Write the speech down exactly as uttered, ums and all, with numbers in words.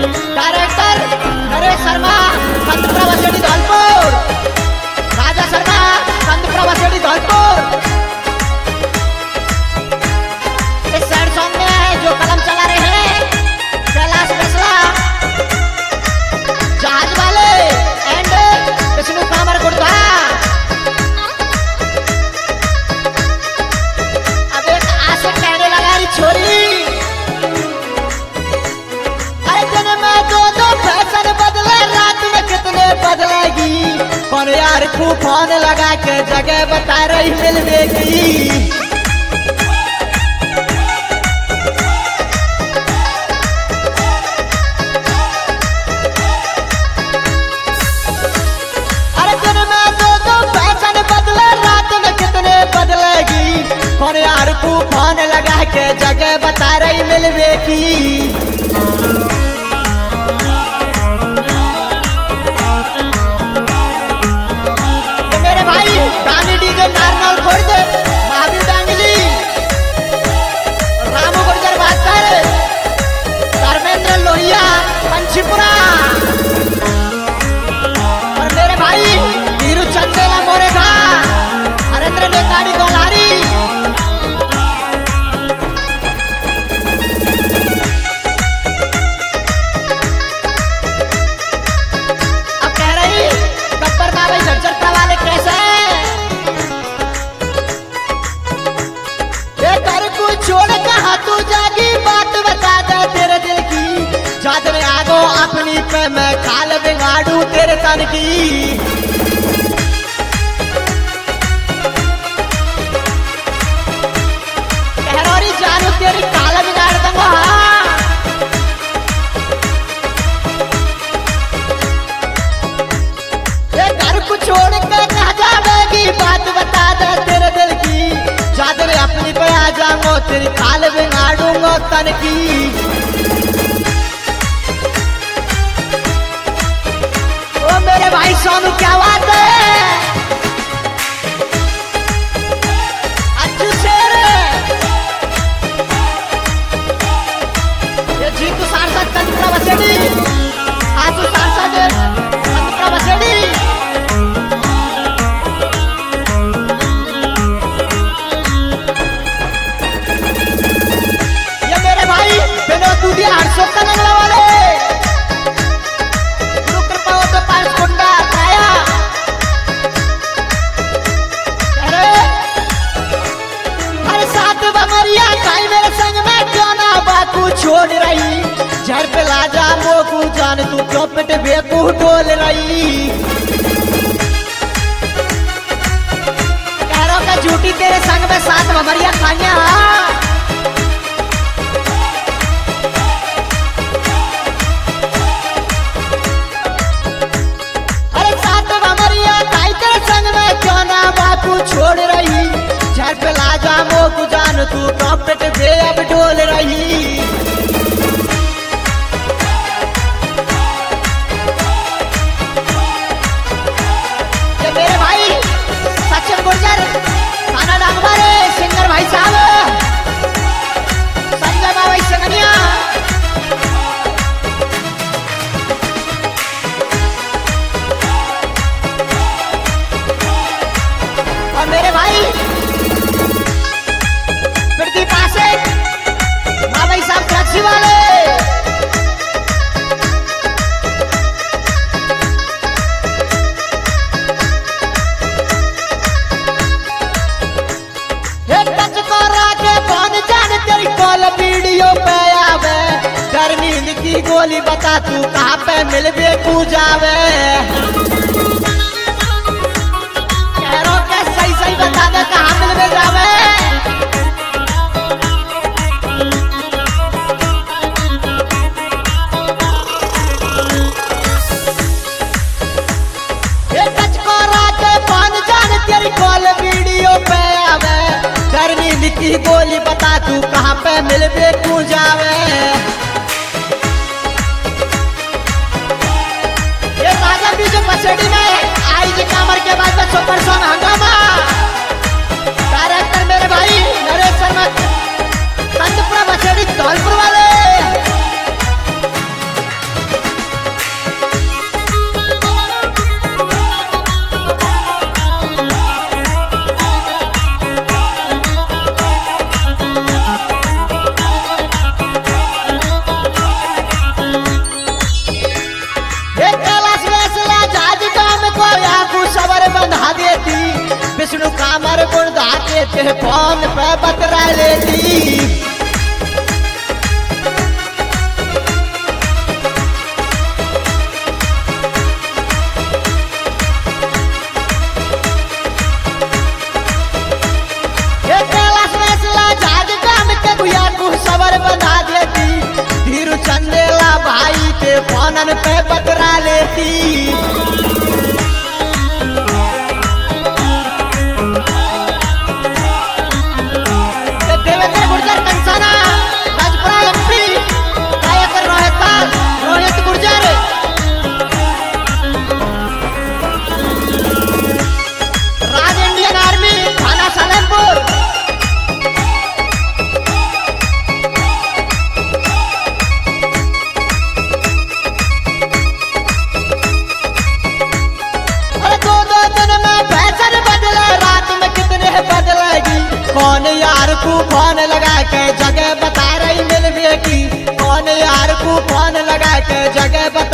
Director Naresh Sharma, संतप्रभा शेडी धौलपुर। राजा शर्मा, संतप्रभा शेडी धौलपुर। इस सैड सॉन्ग में जो कलम चला रहे हैं कैलाश मिश्रा, जहाज वाले एंड विष्णु कामर गुर्दा। अब एक आशिक कहने लगा री छोरी, अरे दिन में दो दो फैशन बदले, रात में कितने बदलेगी। पर यार तूफान लगा के जगह बता रही मिलवेगी। और यार तूफान लगा के जगह बता रही मिलवेगी। तो मेरे भाई गानी डीजे नारनौल छोड़ दे, महावीर डांगली, रामू गुर्जर बादशाह, धर्मेंद्र लोहिया पंचीपुरा, और मेरे भाई वीरू चंदेला मोरेगा, हरेंद्र नेताड़ी गोलारी। अपनी पे मैं खाल बिगाड़ू तेरे तन की। कहरोरी जानू तेरी खाल बिगाड़ दूंगा। ये घर को छोड़ के कहा जावेगी, बात बता दे तेरे दिल की। जादरे अपनी पे आ जाऊंगा, तेरी खाल बिगाड़ूंगा तन की। मेरे भाई सोनू क्या बात है, अच्छू शेर। ये जीतू सांसद संतप्रभा शेडी, आजू सांसद संतप्रभा शेडी। ये मेरे भाई विनोद दूधिया हरसों का नगला वाले, छोड़ रही झर पे लाजा मोकू जान, तू क्यों पिट बेकू डोल रही। कह का झूठी तेरे संग में साथ ममरिया खाइया। अरे साथ ममरिया खाई तेरे संग में क्यों ना बापू छोड़ रही। झर पे लाजा मोकू जान, तू क्यों पिट बे अब डोल रही। सिंगर भाई साहब संजय बाबा संगनिया, और मेरे भाई प्रदीप आशिक, हाँ भाई साहब टैक्सी वाले। की गोली बता तू कहाँ पे मिलबे तू जावे। कह के सही सही बता दे कहाँ मिलबे जावे। ये टच को राके पान जान तेरी कॉल वीडियो पे आवे। डरनी की गोली बता तू कहाँ पे मिलबे तू जावे। पसेड़ी में आई जी कामर के बाद में सुपर सॉन्ग हंगामा। डायरेक्टर मेरे भाई नरेश शर्मा, संतप्रभा शेडी धौलपुर वाले। के फोन पे बतरा लेती। सबर बना देती धीरू चंदेला भाई के फोनन पे बतरा लेती। देवेंद्र गुर्जर कंसाना राजपुरा एमपी गायक रोहित लाल रोहित गुर्जर राज इंडियन आर्मी थाना सालेमपुर। कौन यार को फोन लगा के जगह बता रही मिल बेटी, कौन यार को फोन लगा के जगह बता